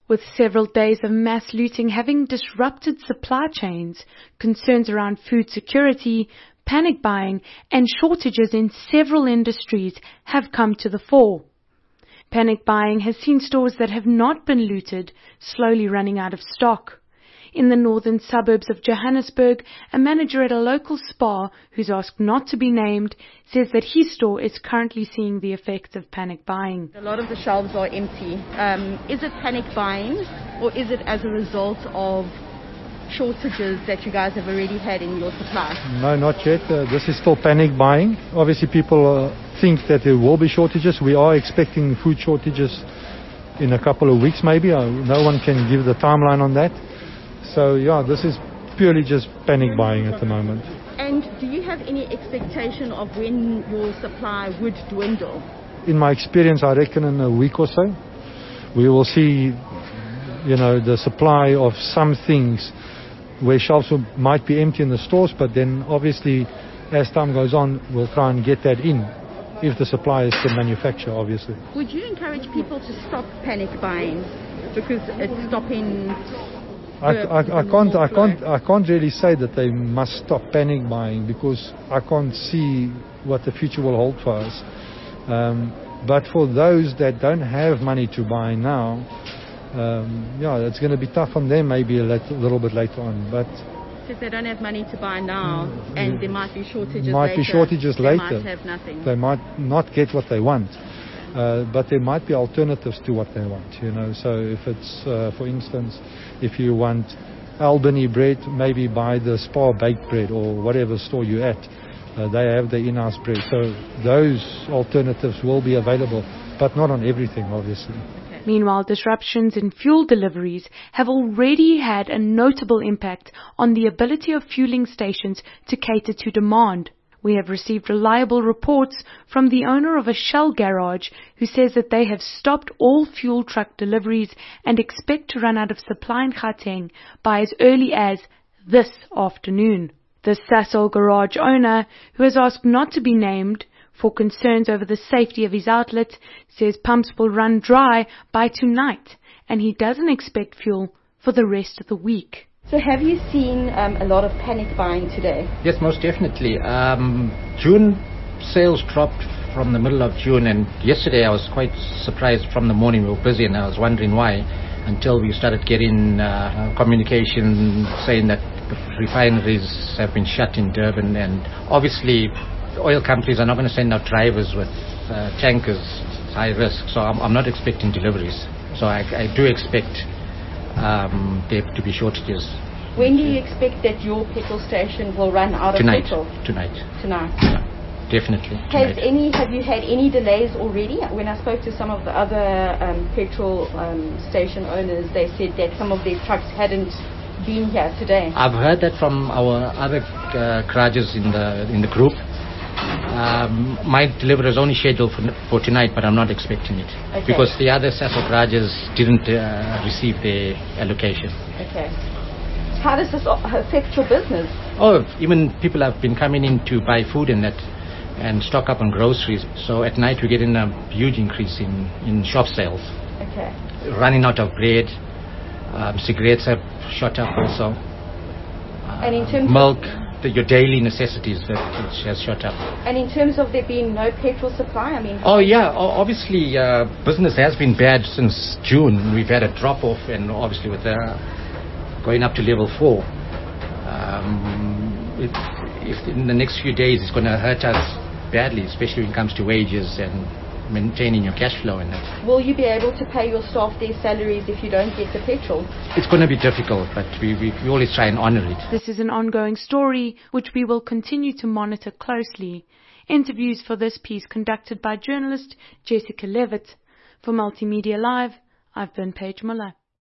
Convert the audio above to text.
With several days of mass looting having disrupted supply chains, concerns around food security, panic buying and shortages in several industries have come to the fore. Panic buying has seen stores that have not been looted slowly running out of stock. In the northern suburbs of Johannesburg, a manager at a local Spar, who's asked not to be named, says that his store is currently seeing the effects of panic buying. A lot of the shelves are empty. Is it panic buying, or is it as a result of shortages that you guys have already had in your supply? No, not yet. This is still panic buying. Obviously people think that there will be shortages. We are expecting food shortages in a couple of weeks maybe. No one can give the timeline on that. So yeah, this is purely just panic buying at the moment. And do you have any expectation of when your supply would dwindle? In my experience, I reckon in a week or so, we will see, the supply of some things where shelves might be empty in the stores, but then obviously as time goes on, we'll try and get that in if the suppliers can manufacture, obviously. Would you encourage people to stop panic buying because it's stopping? I can't really say that they must stop panic buying because I can't see what the future will hold for us. But for those that don't have money to buy now, it's going to be tough on them maybe a little bit later on. But if they don't have money to buy now, and there might be shortages later, they might have nothing. They might not get what they want. But there might be alternatives to what they want, So if it's, for instance, if you want Albany bread, maybe buy the Spar baked bread or whatever store you're at. They have the in-house bread. So those alternatives will be available, but not on everything, obviously. Meanwhile, disruptions in fuel deliveries have already had a notable impact on the ability of fueling stations to cater to demand. We have received reliable reports from the owner of a Shell garage who says that they have stopped all fuel truck deliveries and expect to run out of supply in Gauteng by as early as this afternoon. The Sasol garage owner, who has asked not to be named for concerns over the safety of his outlet, says pumps will run dry by tonight and he doesn't expect fuel for the rest of the week. So have you seen a lot of panic buying today? Yes, most definitely. June sales dropped from the middle of June, and yesterday I was quite surprised. From the morning we were busy and I was wondering why, until we started getting communication saying that the refineries have been shut in Durban, and obviously oil companies are not going to send out drivers with tankers. It's high risk, so I'm not expecting deliveries. So I do expect there to be shortages. When do you expect that your petrol station will run out of petrol? Tonight. Yeah, definitely. Have you had any delays already? When I spoke to some of the other petrol station owners, they said that some of their trucks hadn't been here today. I've heard that from our other garages in the group. My delivery is only scheduled for tonight, but I'm not expecting it. Okay. Because the other Sasol garages didn't receive their allocation. Okay. How does this affect your business? Even people have been coming in to buy food and that, and stock up on groceries. So at night we're getting a huge increase in shop sales. Okay. Running out of bread. Cigarettes have shot up also. And in terms milk. Your daily necessities which has shot up. And in terms of there being no petrol supply, obviously business has been bad since June. We've had a drop off, and obviously with going up to level 4, if in the next few days it's going to hurt us badly, especially when it comes to wages and maintaining your cash flow in that. Will you be able to pay your staff their salaries if you don't get the petrol? It's going to be difficult, but we always try and honour it. This is an ongoing story which we will continue to monitor closely. Interviews for this piece conducted by journalist Jessica Levitt. For Multimedia Live, I've been Paige Muller.